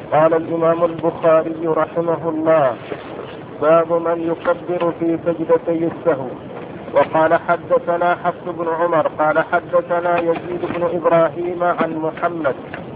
قال الإمام البخاري رحمه الله: باب من يكبر في سجدتي السهو. وقال حدثنا حفص بن عمر قال حدثنا يزيد بن إبراهيم عن محمد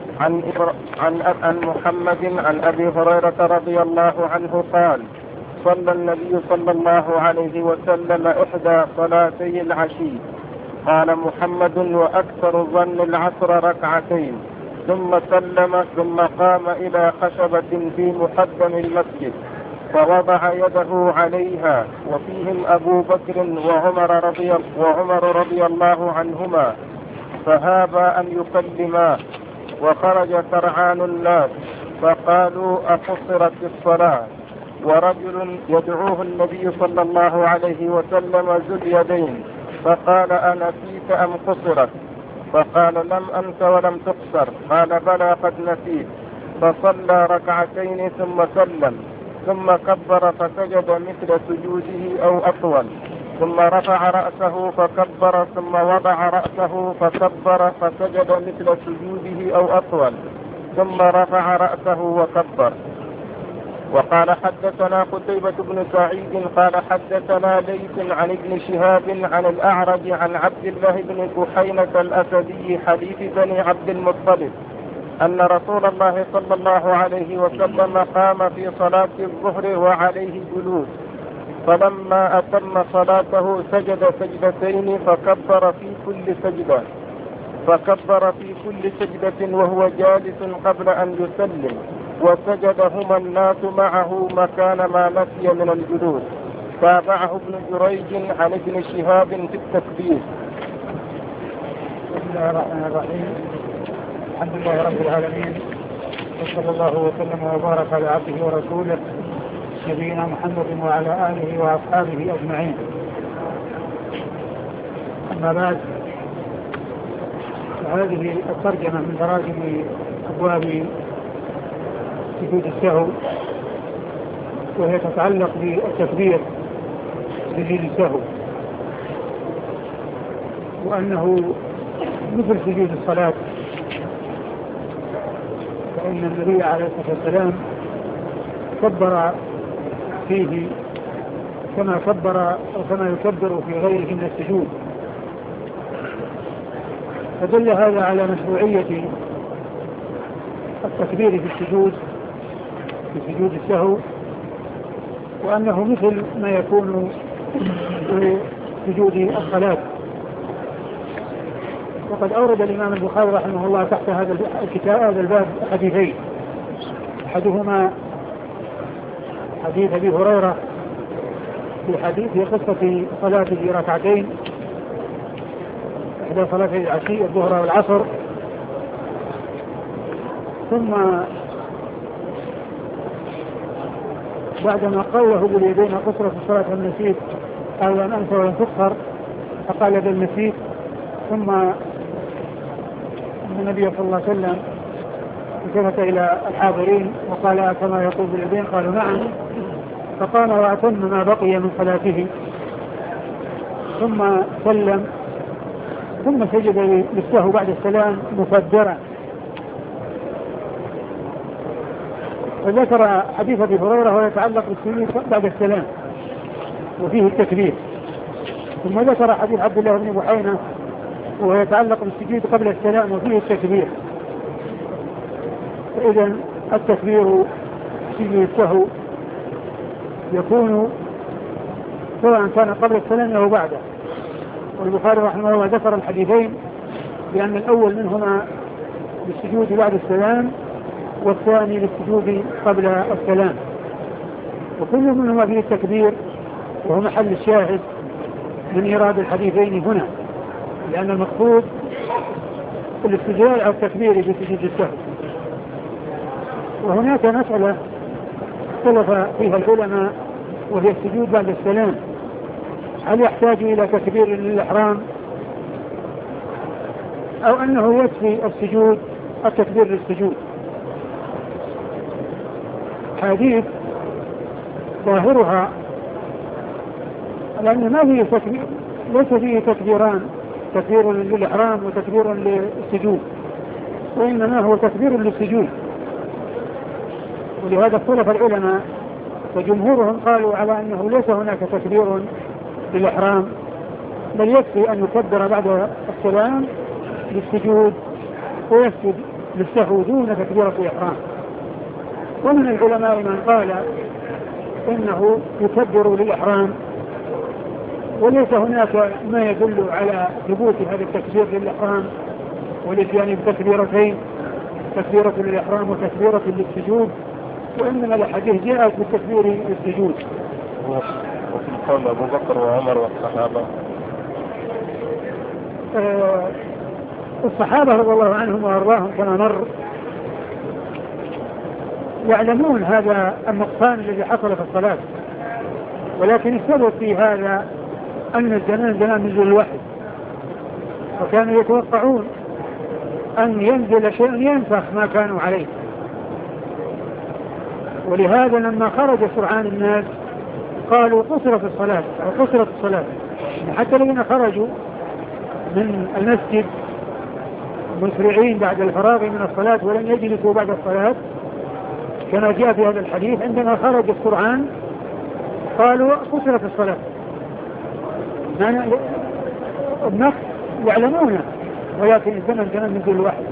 عن أبي هريرة رضي الله عنه قال: صلى النبي صلى الله عليه وسلم إحدى صلاتي العشي. قال محمد: وأكثر ظن العصر ركعتين، ثم سلم، ثم قام إلى خشبة في مقدم المسجد فوضع يده عليها، وفيهم أبو بكر وعمر رضي الله عنهما، فهابا أن يكلما، وخرج سرعان الناس فقالوا: أقصرت الصلاة؟ ورجل يدعوه النبي صلى الله عليه وسلم ذو اليدين، فقال: أنسيت أم قصرت؟ فقال: لم أنس ولم تقصر. قال: بلى قد نسيت. فصلى ركعتين ثم سلم، ثم كبر فسجد مثل سجوده أو أطول، ثم رفع رأسه فكبر، ثم وضع رأسه فكبر فسجد مثل سجوده أو أطول، ثم رفع رأسه وكبر. وقال حدثنا قتيبة بن سعيد قال حدثنا ليث عن ابن شهاب عن الأعرج عن عبد الله بن بحينة الأسدي حديث بني عبد المطلب أن رسول الله صلى الله عليه وسلم قام في صلاة الظهر وعليه جلوس، فلما أتم صلاته سجد سجدتين فكبر في كل سجدة وهو جالس قبل أن يسلم، وسجدهما الناس معه مكان ما نسي من الجلوس. تابعه ابن جريج عن ابن شهاب في التكبير. بسم الله الرحمن الرحيم. الحمد لله رب العالمين، وصلى الله وسلم وبارك على عبده ورسوله نبينا محمد وعلى آله وأصحابه أجمعين. أما بعد، هذه الترجمة من تراجم أبواب سجود السهو، وهي تتعلق بالتكبير سجود السهو، وأنه مثل سجود الصلاة، فإن النبي عليه الصلاة والسلام كبر فيه كما كبر أو كما يكبر في غيره من السجود. فدل هذا على مشروعية التكبير في السجود، في سجود السهو، وأنه مثل ما يكون في سجود الصلاة. وقد أورد الإمام البخاري رحمه الله تحت هذا الكتاب هذا الباب حديثين، أحدهما حديث أبي هريرة في قصة صلاة ركعتين، إحدى صلاتي العشي الظهر والعصر، ثم بعدما قوله باليدين قصرت الصلاة والنسيت قال: لم أنس ولم تقصر، فقال: بل نسيت. ثم النبي صلى الله عليه وسلم التفت إلى الحاضرين وقال: كما يقول باليدين؟ قالوا: نعم. فقام وأتم ما بقي من صلاته، ثم سلم، ثم سجد للسهو بعد السلام مكبرا. وذكر حديث أبي هريرة ويتعلق بالسجود بعد السلام وفيه التكبير، ثم ذكر حديث عبد الله بن بحينة ويتعلق بالسجود قبل السلام وفيه التكبير. فإذا التكبير سجود السهو يكون سواء كان قبل السلام أو بعده. والبخاري رحمه الله ذكر الحديثين لأن الأول منهما بالسجود بعد السلام، والثاني للسجود قبل السلام، وكل منهما فيه التكبير، وهو محل الشاهد من إيراد الحديثين هنا، لأن المقصود الاستدلال على التكبير بسجود السهو. وهناك مسألة اختلف فيها العلماء، وهي السجود بعد السلام، هل يحتاج إلى تكبير للإحرام أو أنه يكفي السجود التكبير للسجود؟ حديث ظاهرها لأن ما فيه تكبير، ليس فيه تكبيران، تكبير للإحرام وتكبير للسجود، وإنما هو تكبير للسجود. ولهذا اختلف العلماء، وجمهورهم قالوا على أنه ليس هناك تكبير للإحرام، بل يكفي أن يكبر بعد السلام للسجود ويسجد للسهو دون تكبيرة الإحرام. ومن العلماء من قال إنه يكبر للإحرام، وليس هناك ما يدل على ثبوت هذا التكبير للإحرام والإتيان بتكبيرتين، تكبيرة للإحرام وتكبيرة للسجود، وإنما الحديث جاءت بالتكبير للسجود. وفي قول أبو بكر وعمر والصحابة، الصحابة رضي الله عنهم وأرضاهم كما مر يعلمون هذا النقصان الذي حصل في الصلاة، ولكن السبب في هذا أن الزمان زمان نزول الوحي، وكانوا يتوقعون أن ينزل شيء ينسخ ما كانوا عليه. ولهذا لما خرج سرعان الناس قالوا قصرت الصلاة أو قصرت الصلاة، حتى الذين خرجوا من المسجد مسرعين بعد الفراغ من الصلاة ولم يجلسوا بعد الصلاة كما جاء في هذا الحديث، عندما خرج السرعان قالوا قصرت الصلاة. النقص يعلمونه، ولكن الزمن زمن نزول الوحي.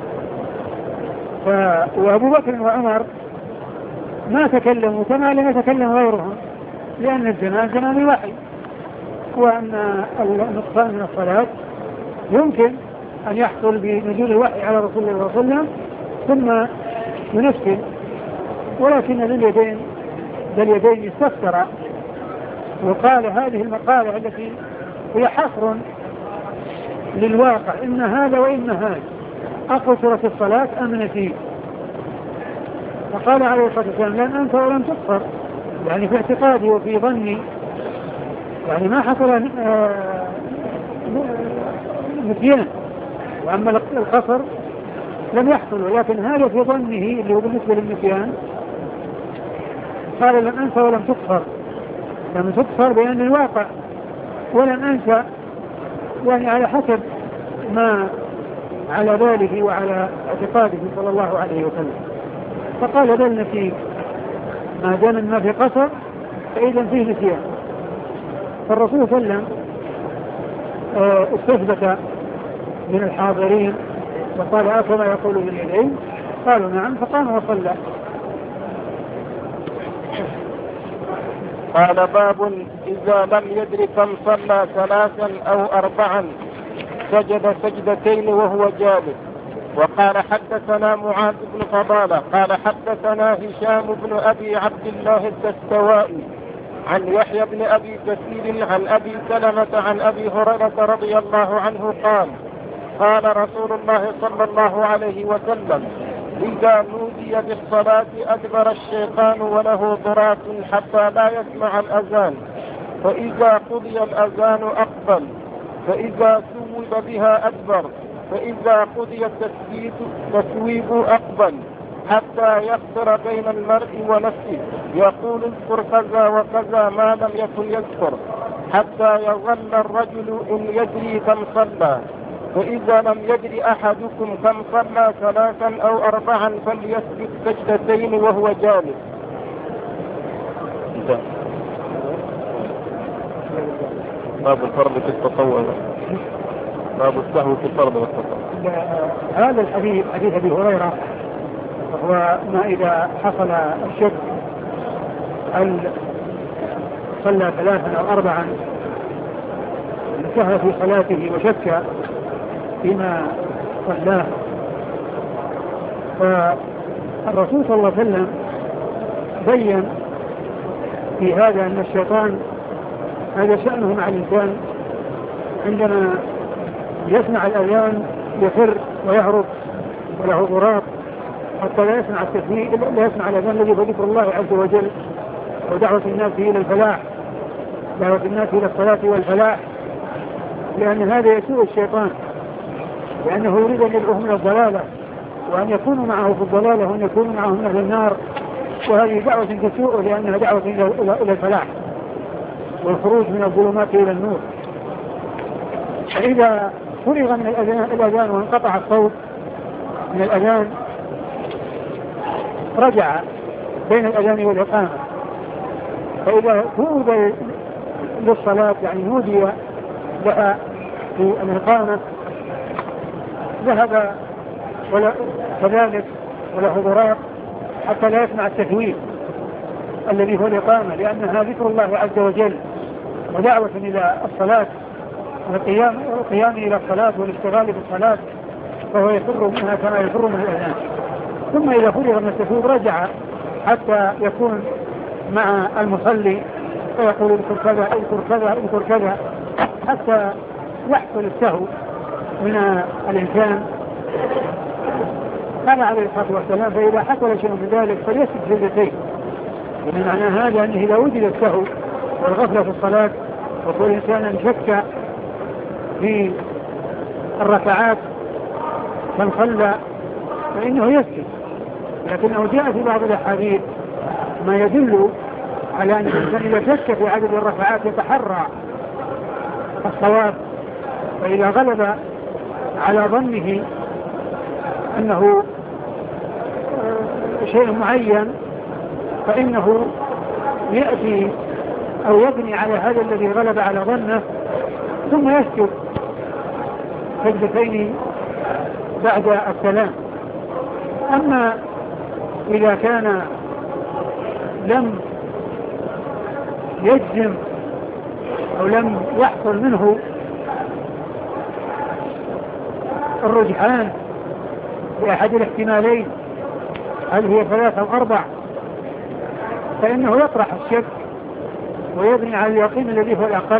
وأبو بكر وعمر ما تكلموا كما لم يتكلم غيرهم، لأن الزمان زمان الوحي، وأن النقصان من الصلاة يمكن أن يحصل بنزول الوحي على رسول الله صلى الله عليه وسلم ثم ينفذ، ولكن ذا اليدين استفسر وقال هذه المقالة التي هي حصر للواقع، إن هذا وإن هذا أقصرت الصلاة أم نسيت. فقال عليه الصلاة والسلام لن أنسى ولم تقصر، يعني في اعتقادي وفي ظني، يعني ما حصل نسيان، وأما القصر لم يحصل، ولكن هذا في ظنه اللي هو بالنسبة للنسيان. قال لم أنسى ولم تقصر، لم تقصر بأن الواقع، ولم أنسى يعني على حسب ما على باله وعلى اعتقاده صلى الله عليه وسلم. فقال بل نسيت، ما دام ما في قصر فإذا فيه نسيان. فالرسول صلى الله عليه وسلم استثبت من الحاضرين وقال أكما يقول باليدين، قالوا نعم، فقام وصلى. قال باب إذا لم يدر كم صلى 3 أو 4 سجد سجدتين وهو جالس. وقال حدثنا معاذ بن فضالة قال حدثنا هشام بن أبي عبد الله الدستوائي عن يحيى بن أبي كثير عن أبي سلمة عن أبي هريرة رضي الله عنه قال قال رسول الله صلى الله عليه وسلم إذا نودي بالصلاة أدبر الشيطان وله ضراط حتى لا يسمع الأذان، فإذا قضي الأذان أقبل، فإذا ثوب بها أدبر، فإذا قضي التثويب أقبل، حتى يخسر بين المرء ونفسه يقول اذكر كذا وكذا ما لم يكن يذكر، حتى يظل الرجل إن يدري كم صلى، فإذا لم يدري أحدكم كم صلى 3 أو 4 فليسجد سجدتين وهو جالس. باب الفرض في التطوع، باب السهو في الفرض والتطوع. هذا الحديث حديث أبي هريرة، وهو ما إذا حصل الشك هل صلى 3 أو 4 سهى في صلاته وشك فيما صلاه. فالرسول صلى الله عليه وسلم بين في هذا أن الشيطان هذا شأنه مع الإنسان، عندما يسمع الأذان يفر ويهرب وله ضراط حتى لا يسمع التسبيح، لا يسمع الأذان الذي بذكر الله عز وجل ودعوة الناس إلى الفلاح، دعوة الناس إلى الصلاة والفلاح، لأن هذا يسوء الشيطان، لأنه يريد أن يدعوهم إلى الضلالة وأن يكونوا معه في الضلالة وأن يكونوا معه من أهل النار، وهذه دعوة تسوء لأنها دعوة إلى الفلاح والخروج من الظلمات إلى النور. فإذا فرغ من الأذان وانقطع الصوت من الأذان رجع بين الأذان والإقامة. فإذا توجد للصلاة يعني نودي لها في الإقامة ذهب ولا كذلك ولا حضورات حتى لا يسمع التثويب الذي هو الإقامة، لأنها ذكر الله عز وجل ودعوة إلى الصلاة والقيام إلى الصلاة والاشتغال بالصلاة، فهو يفر منها كما يفر من الأذان. ثم إذا فرغ من التثويب رجع حتى يكون مع المصلي فيقول اذكر كذا اذكر كذا اذكر كذا حتى يحصل السهو من الإنسان. قال عليه الصلاة والسلام فإذا حصل شيء من ذلك فليسجد سجدتين. ومن معنى هذا أنه إذا وجد السهو والغفلة في الصلاة وكل إنسان شك في الركعات فانصلى فإنه يسجد، لكنه جاء في بعض الأحاديث ما يدل على أن الإنسان إذا شك في عدد الركعات يتحرى الصواب، فإذا غلب على ظنه أنه شيء معين فإنه يأتي أو يبني على هذا الذي غلب على ظنه ثم يسجد سجدتين بعد السلام. أما إذا كان لم يجزم أو لم يحصل منه الرجحان بأحد الاحتمالين هل هي 3 أو 4 فإنه يطرح الشك ويبني على اليقين الذي هو الأقل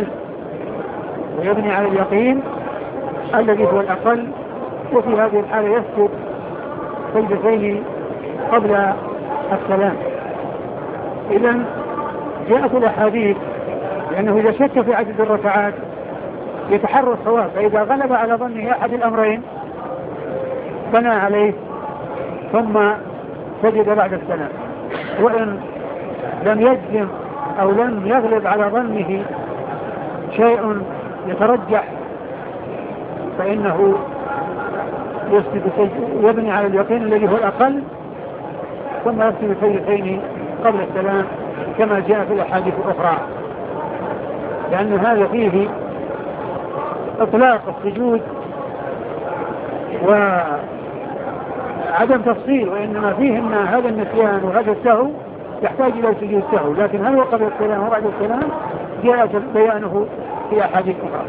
وفي هذه الحالة يسجد سجدتين قبل السلام. إذن جاءت الأحاديث لأنه إذا شك في عدد الركعات يتحرى الصواب، فإذا غلب على ظنه أحد الأمرين بنى عليه ثم سجد بعد السلام. وإن لم يجزم أو لم يغلب على ظنه شيء يترجح فإنه يبني على اليقين الذي هو الأقل ثم يسجد سجدتين قبل السلام كما جاء في الأحاديث الأخرى، لأن هذا فيه إطلاق السجود وعدم تفصيل، وإنما فيه أن هذا النسيان وهذا السهو يحتاج إلى سجود السهو، لكن هل هو قبل السلام وبعد السلام جاء بيانه في أحاديث أخرى.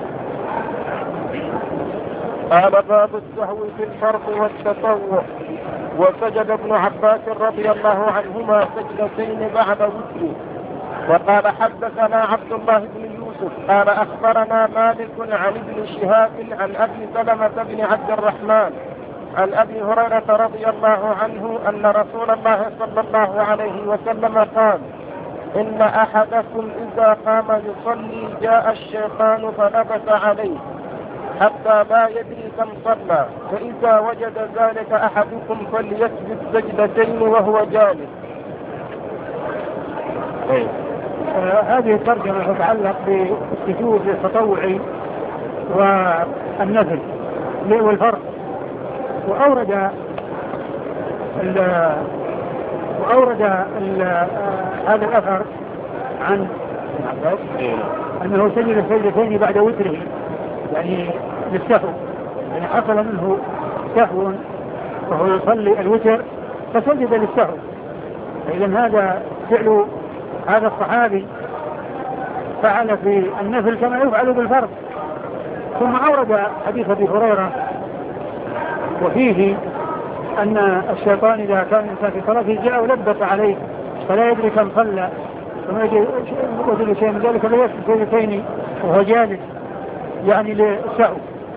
قال باب السهو في الفرض والتطوع. وسجد ابن عباس رضي الله عنهما سجدتين بعد وتره. وقال حدثنا عبد الله بن يوسف قال أخبرنا مالك عن ابن شهاب عن أبي سلمة بن عبد الرحمن عن أبي هريرة رضي الله عنه أن رسول الله صلى الله عليه وسلم قال إن أحدكم إذا قام يصلي جاء الشيطان فلبس عليه حتى لا يدري كم صلى، فإذا وجد ذلك أحدكم فليسجد سجدتين وهو جالس. هذه الترجمة تتعلق بالسجود التطوعي والنفل والفرض. وأورد هذا الأثر عن أنه سجد سجدتين بعد وتره يعني للسهو، يعني حصل منه سهو وهو يصلي الوتر فسجد للسهو. فإذا هذا فعل هذا الصحابي فعل في النفل كما يفعل بالفرض. ثم أورد حديث أبي هريرة وفيه أن الشيطان إذا كان الإنسان في صلاته جاء ولبس عليه فلا يدري كم صلى ثم وجد شيء من ذلك لا يسجد سجدتين وهو جالس يعني للسهو.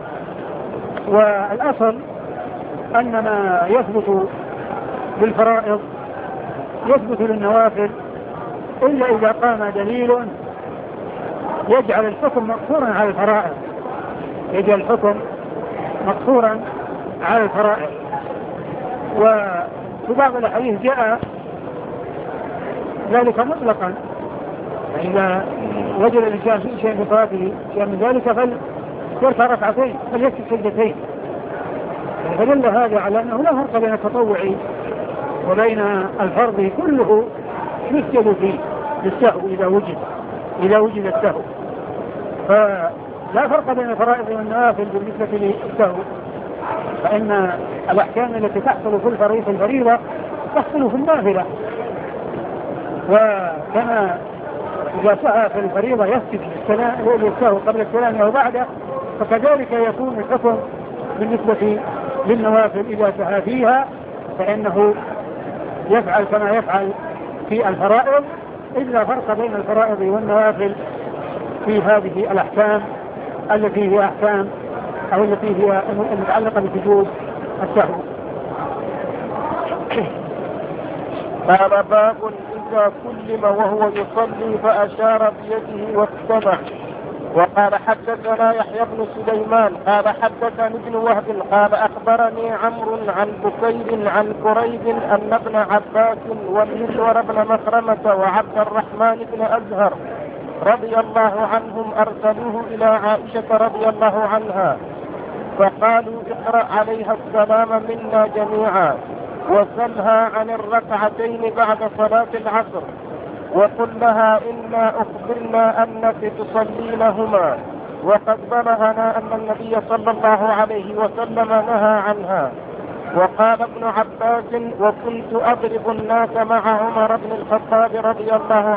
والأصل أن ما يثبت بالفرائض يثبت للنوافل إلا إذا قام دليل يجعل الحكم مقصورا على الفرائض، يجعل الحكم مقصورا على الفرائض. وفي بعض الحديث جاء ذلك مطلقا، إذا وجد الإنسان شيء في صلاته شيء من ذلك فليركع ركعتين فليسجد سجدتين. فدل هذا على أنه لا فرق بين التطوع وبين الفرض كله يسجد فيه للسهو إذا وجد السهو. فلا فرق بين الفرائض والنوافل بالنسبة للسهو، فإن الأحكام التي تحصل في الفريضة تحصل في النافلة. وكما إذا سهى في الفريضة يسجد للسهو قبل السلام أو بعده، فكذلك يكون الحكم بالنسبة للنوافل إذا سهى فيها، فإنه يفعل كما يفعل في الفرائض، إلا فرق بين الفرائض والنوافل في هذه الأحكام التي هي أحكام أو التي هي المتعلقة بسجود السهو. قال باب إذا كلم وهو يصلي فأشار بيده واستمع. وقال حدثنا يحيى بن سليمان قال حدثني ابن وهب قال أخبرني عمرو عن بكير عن كريب أن ابن عباس والمسور بن مخرمة وعبد الرحمن بن أزهر رضي الله عنهم أرسلوه إلى عائشة رضي الله عنها فقالوا اقرأ عليها السلام منا جميعا وسلها عن الركعتين بعد صلاة العصر وقل لها إنا أخبرنا أنك تصلينهما وقد بلغنا أن النبي صلى الله عليه وسلم نهى عنها. وقال ابن عباس وكنت أضرب الناس مع عمر بن الخطاب رضي الله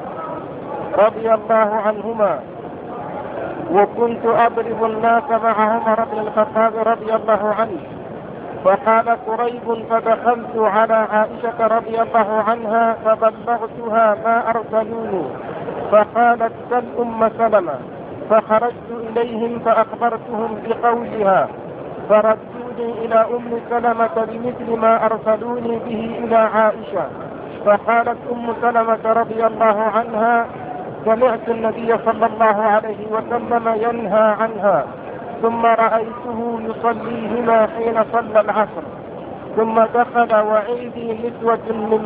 عنهما وكنت أضرب الناس مع عمر بن الخطاب رضي الله عنه. فقال كريب فدخلت على عائشة رضي الله عنها فبلغتها ما أرسلوني فقالت سل أم سلمة. فخرجت إليهم فأخبرتهم بقولها فردوني إلى أم سلمة بمثل ما أرسلوني به إلى عائشة. فقالت أم سلمة رضي الله عنها سمعت النبي صلى الله عليه وسلم ينهى عنها ثم رأيته يصليهما حين صلى العصر ثم دخل وعيدي نسوة من.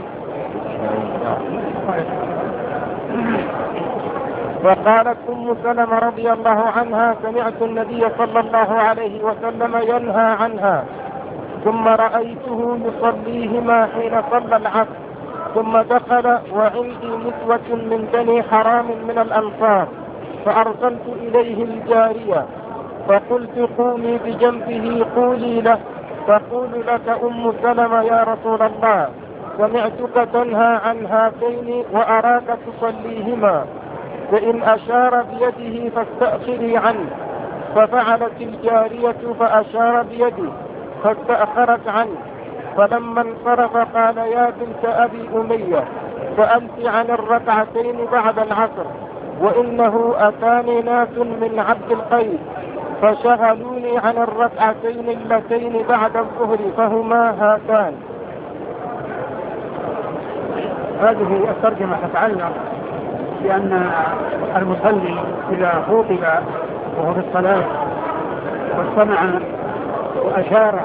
وقالت أم سلمة رضي الله عنها سمعت النبي صلى الله عليه وسلم ينهى عنها ثم رأيته يصليهما حين صلى العصر ثم دخل وعندي نسوة من بني حرام من الأنصار فأرسلت إليه الجارية فقلت قومي بجنبه قولي له تقول لك أم سلمة يا رسول الله سمعتك تنهى عن هاتين وأراك تصليهما فإن أشار بيده فاستأخري عنه. ففعلت الجارية فأشار بيده فاستأخرت عنه. فلما انصرف قال يا بنت أبي أمية سألت عن الركعتين بعد العصر وإنه أتاني ناس من عبد القيس فشغلوني عن الركعتين اللتين بعد الظهر فهما هاتان. هذه الترجمة تتعلق بأن المصلي إذا خطب وهو في الصلاة واستمع وأشار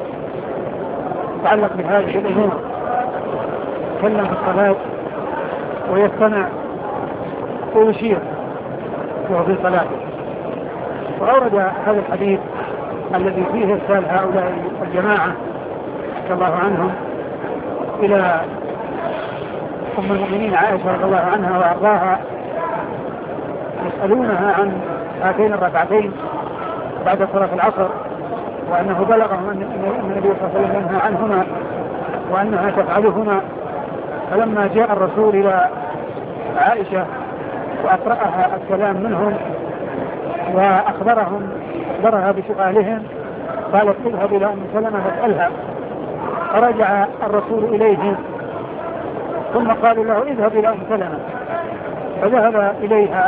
يتعلق بهذه الأمور يتكلم في الصلاة ويستمع ويشير وهو في صلاته. وأورد هذا الحديث الذي فيه إرسال هؤلاء الجماعة رضي الله عنهم إلى أم المؤمنين عائشة رضي الله عنها وأرضاها يسألونها عن هاتين الركعتين بعد صلاة العصر وأنه بلغهم أن النبي صلى الله عليه وسلم ينهى عنهما وأنها تفعلهما. فلما جاء الرسول إلى عائشة وأقرأها الكلام منهم وأخبرها بسؤالهم قالت اذهب إلى أم سلمة فاسألها. فرجع الرسول إليهم ثم قالوا له اذهب إلى أم سلمة فذهب إليها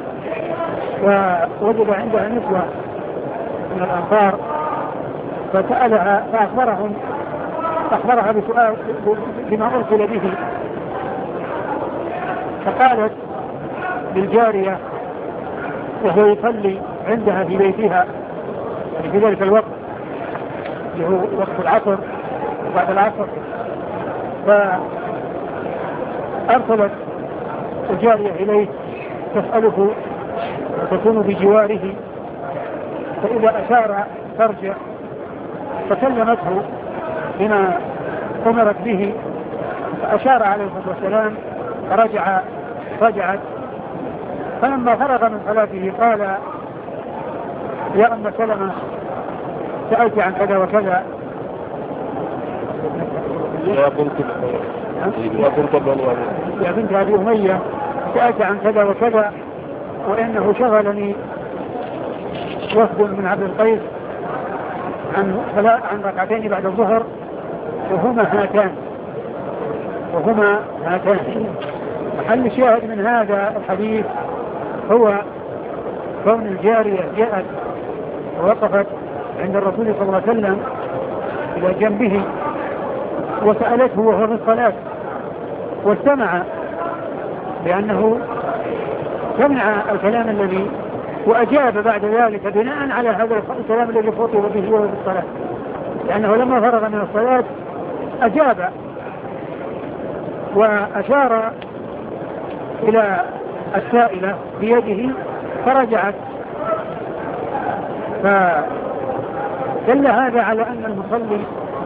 ووجد عندها نسوة من الأنصار فسألها فأخبرها بسؤال بما أرسل به. فقالت للجارية وهو يصلي عندها في بيتها يعني في ذلك الوقت اللي هو وقت العصر وبعد العصر فأرسلت الجارية إليه تسأله وتكون بجواره فإذا أشار ترجع فكلمته بما أمرت به فأشار عليه الصلاة والسلام رجعت. فلما فرغ من صلاته قال: يا أم سلمة سألت عن كذا وكذا. يا بنت أبي أمية سألت عن كذا وكذا، وإنه شغلني وفد من عبد القيس عن ركعتين بعد الظهر وهما هاتان. محل الشاهد من هذا الحديث هو كون الجارية جاءت ووقفت عند الرسول صلى الله عليه وسلم إلى جنبه وسألته وهو في الصلاة، واستمع لأنه سمع الكلام الذي وأجاب بعد ذلك بناء على هذا الكلام الذي خطب به وهو في الصلاة، لأنه لما فرغ من الصلاة أجاب وأشار إلى السائلة بيده فرجعت. فدل هذا على أن المصلي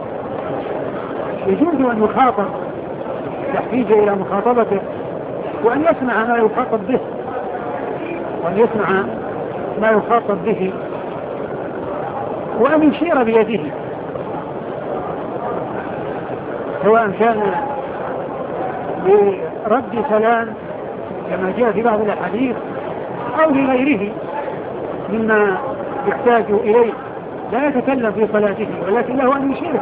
يجوز أن يخاطب، يحتاج إلى مخاطبته وأن يسمع ما يخاطب به وأن يشير بيده، سواء كان برد سلام كما جاء في بعض الأحاديث أو لغيره مما يحتاج إليه. لا يتكلم في صلاته، ولكن له أن يشير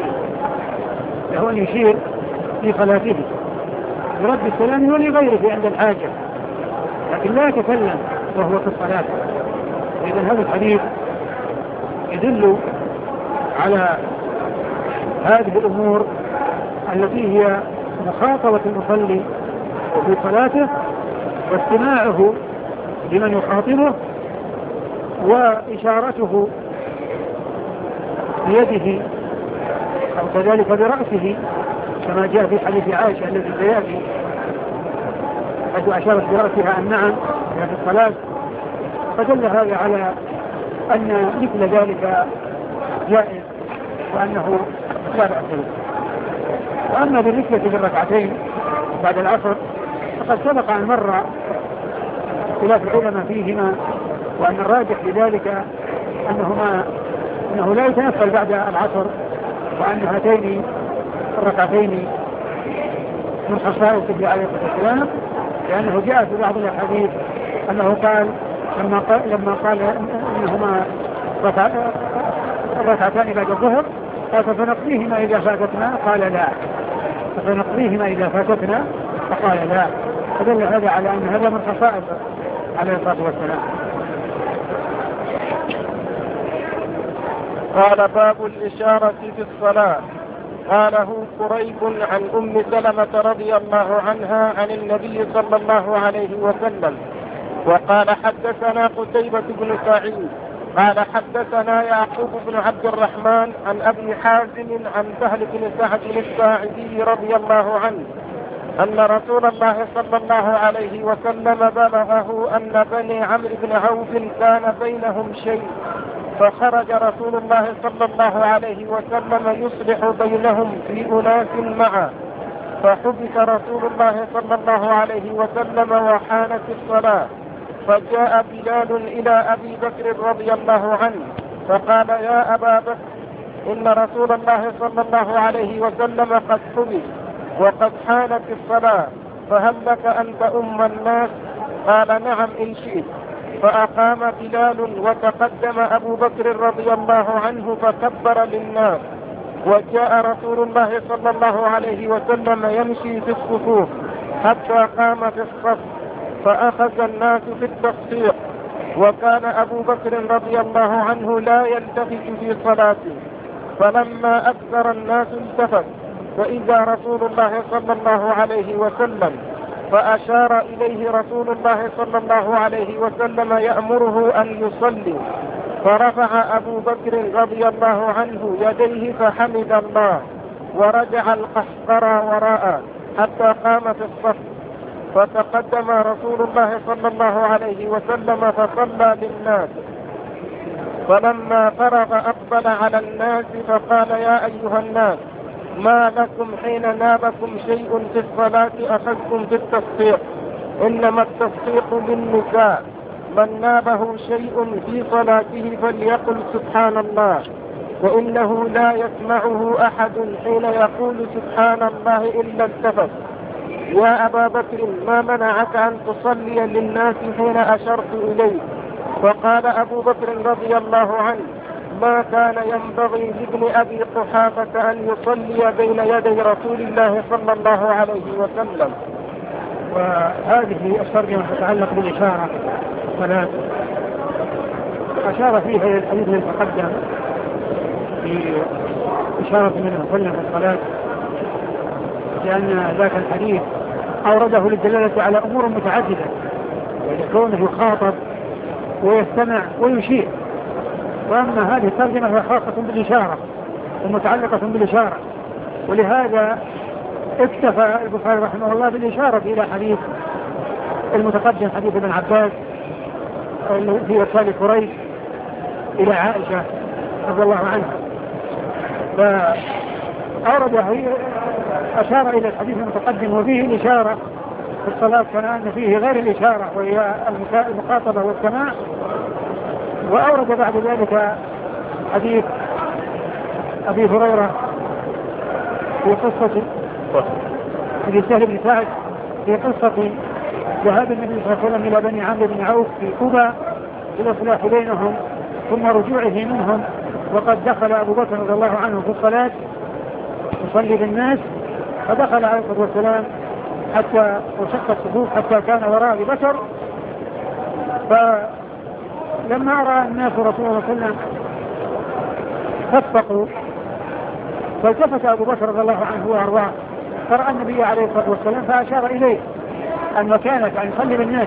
في صلاته برد السلام ولغيره عند الحاجة، لكن لا يتكلم وهو في الصلاة. إذن هذا الحديث يدل على هذه الأمور التي هي مخاطبة المصلي في صلاته واستماعه لمن يخاطبه وإشارته بيده أو كذلك برأسه كما جاء في حديث عائشة الذي سيأتي، حيث أشارت برأسها أن نعم في الصلاة. فدل هذا على أن مثل ذلك جائز وأنه لا بأس به. وأما بالنسبة للركعتين بعد العصر فقد سبق أن مر خلاف العلماء فيهما، وأن الراجح لذلك أنه لا يتنفل بعد العصر، وأن هاتين الركعتين من خصائص النبي عليه الصلاة والسلام، لأنه جاء في بعض الأحاديث أنه قال لما قال إنهما ركعتان بعد الظهر قال فنقضيهما إذا فاتتنا، قال لا، فنقضيهما إذا فاتتنا فقال لا. فدل هذا على أن هذا من خصائص عليه الصلاة والسلام. قال: باب الإشارة في الصلاة. قاله قريب عن أم سلمة رضي الله عنها عن النبي صلى الله عليه وسلم. وقال: حدثنا قتيبة بن سعيد قال: حدثنا يعقوب بن عبد الرحمن عن أبي حازم عن سهل بن سعد الساعدي رضي الله عنه أن رسول الله صلى الله عليه وسلم بلغه أن بني عمرو بن عوف كان بينهم شيء، فخرج رسول الله صلى الله عليه وسلم يصلح بينهم في أناس معه، فحبس رسول الله صلى الله عليه وسلم وحانت الصلاة، فجاء بلال إلى أبي بكر رضي الله عنه فقال: يا أبا بكر إن رسول الله صلى الله عليه وسلم قد حبس وقد حانت الصلاة، فهل لك أن تؤم الناس؟ قال: نعم إن شئت. فأقام بلال وتقدم أبو بكر رضي الله عنه فكبر للناس، وجاء رسول الله صلى الله عليه وسلم يمشي في الصفوف حتى قام في الصف، فأخذ الناس في التصفيق، وكان أبو بكر رضي الله عنه لا يلتفت في صلاته، فلما أكثر الناس التفت فإذا رسول الله صلى الله عليه وسلم، فأشار إليه رسول الله صلى الله عليه وسلم يأمره أن يصلي، فرفع أبو بكر رضي الله عنه يديه فحمد الله، ورجع القحقرى وراءه حتى قام في الصف، فتقدم رسول الله صلى الله عليه وسلم فصلى للناس، فلما فرغ أقبل على الناس فقال: يا أيها الناس ما لكم حين نابكم شيء في الصلاة أخذتم بالتصفيق؟ إنما التصفيق بالنساء. من نابه شيء في صلاته فليقل سبحان الله، وإنه لا يسمعه أحد حين يقول سبحان الله إلا التفت. يا أبا بكر ما منعك أن تصلي للناس حين أشرت إليك؟ وقال أبو بكر رضي الله عنه ما كان ينبغي لابن أبي قحافة أن يصلي بين يدي رسول الله صلى الله عليه وسلم. وهذه الترجمة تتعلق بالإشارة الصلاة، أشار فيها إلى الحديث المتقدم في إشارة من وسلم في الصلاة، لأن ذاك الحديث أورده للدلالة على أمور متعددة، كونه يخاطب ويستمع ويشير. وأما هذه الترجمة هي خاصة بالإشارة ومتعلقة بالإشارة، ولهذا اكتفى البخاري رحمه الله بالإشارة إلى حديث المتقدم، حديث ابن عباس في إرسال قريش إلى عائشة رضي الله عنها، فأورد أشار إلى الحديث المتقدم وفيه الإشارة في الصلاة كان فيه غير الإشارة وهي المخاطبة والسماع. وأورد بعد ذلك حديث أبي هريرة في قصة أبي سهل بن سعد في قصة ذهاب النبي صلى الله عليه وسلم إلى بني عمرو بن عوف في قبى للإصلاح بينهم ثم رجوعه منهم، وقد دخل أبو بكر رضي الله عنه في الصلاة يصلي بالناس، فدخل عليه الصلاة والسلام حتى وشق الصفوف حتى كان وراء أبي بكر. فلما رأى الناس رسول الله صلى الله عليه وسلم خفقوا، فالتفت أبو بكر رضي الله عنه وأرضاه فرأى النبي عليه الصلاة والسلام فأشار إليه أن مكانك أن يصلي بالناس.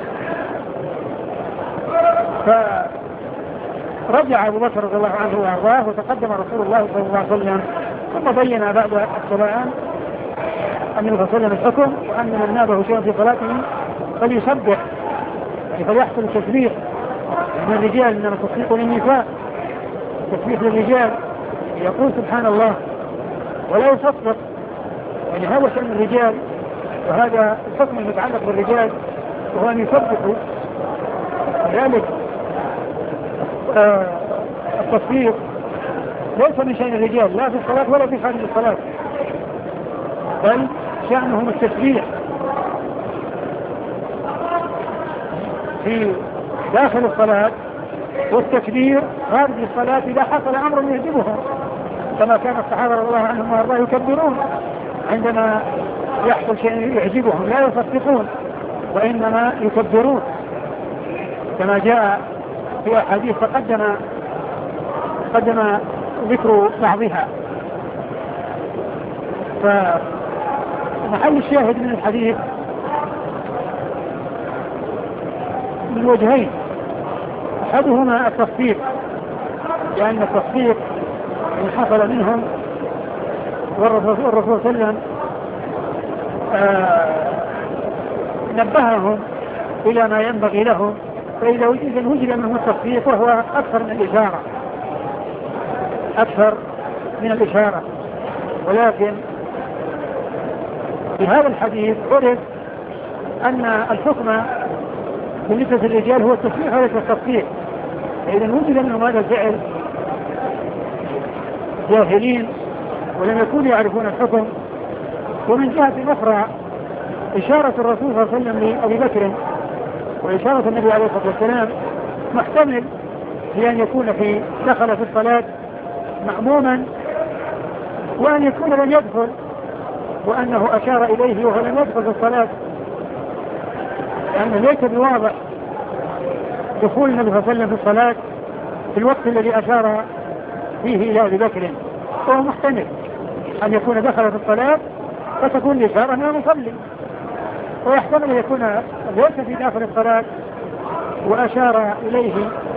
فرجع أبو بكر رضي الله عنه وأرضاه وتقدم رسول الله صلى الله عليه وسلم، ثم بين بعد الصلاة أن النبي صلى الله عليه وسلم الحكم، وأن من نابه شيئا في صلاته فليسبح، يعني فليحصل التسبيح من الرجال، إنما التصفيق للنساء، التسبيح للرجال يقول سبحان الله ولا يصفق، يعني هذا شأن الرجال، وهذا الحكم المتعلق بالرجال وهو أن يسبحوا. لذلك التصفيق ليس من شأن الرجال لا في الصلاة ولا في خارج الصلاة، بل شأنهم التسبيح في داخل الصلاة والتكبير خارج الصلاة إذا حصل أمر يعجبهم، كما كان الصحابة رضي الله عنهم وأرضاه يكبرون عندما يحصل شيء يعجبهم، لا يصفقون وإنما يكبرون كما جاء في أحاديث قدم ذكر بعضها. فمحل الشاهد من الحديث من وجهين، أحدهما التصفيق، لأن التصفيق إن حصل منهم والرسول صلى الله عليه وسلم نبههم إلى ما ينبغي لهم، فإذا وجد منهم التصفيق وهو أكثر من الإشارة. ولكن في هذا الحديث عرف أن الحكم بالنسبة للرجال هو التصفيق وليس التصفيق، فإذا وجد منهم هذا الفعل جاهلين ولم يكونوا يعرفون الحكم. ومن جهة أخرى إشارة الرسول صلى الله عليه وسلم لأبي بكر وإشارة النبي عليه الصلاة والسلام محتمل لأن يكون دخل في الصلاة مأموما، وأن يكون لم يدخل وأنه أشار إليه وهو لم يدخل في الصلاة، لأنه ليس بواضح دخول النبي صلى الله عليه وسلم في الصلاة في الوقت الذي أشار فيه إلى أبي بكر، وهو محتمل أن يكون دخل في الصلاة فتكون الإشارة أنه مصلي، ويحتمل أن يكون ليس في داخل الصلاة وأشار إليه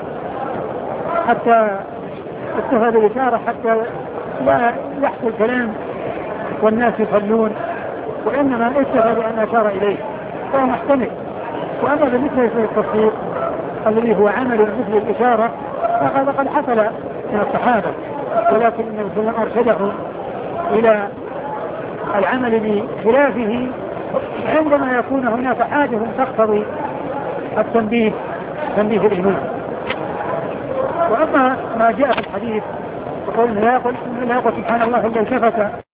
حتى اتخذ الإشارة حتى لا يحصل كلام والناس يصلون، وإنما اتخذ أن أشار إليه، فهو محتمل. وأما بالنسبة للتصفيق الذي هو عمل مثل الإشارة فهذا قد حصل من الصحابة، ولكن النبي صلى الله عليه وسلم أرشده إلى العمل بخلافه عندما يكون هناك حاجة تقتضي التنبيه تنبيه الإمام. وأما ما جاء في الحديث يقول لا يقول سبحان الله إلا التفت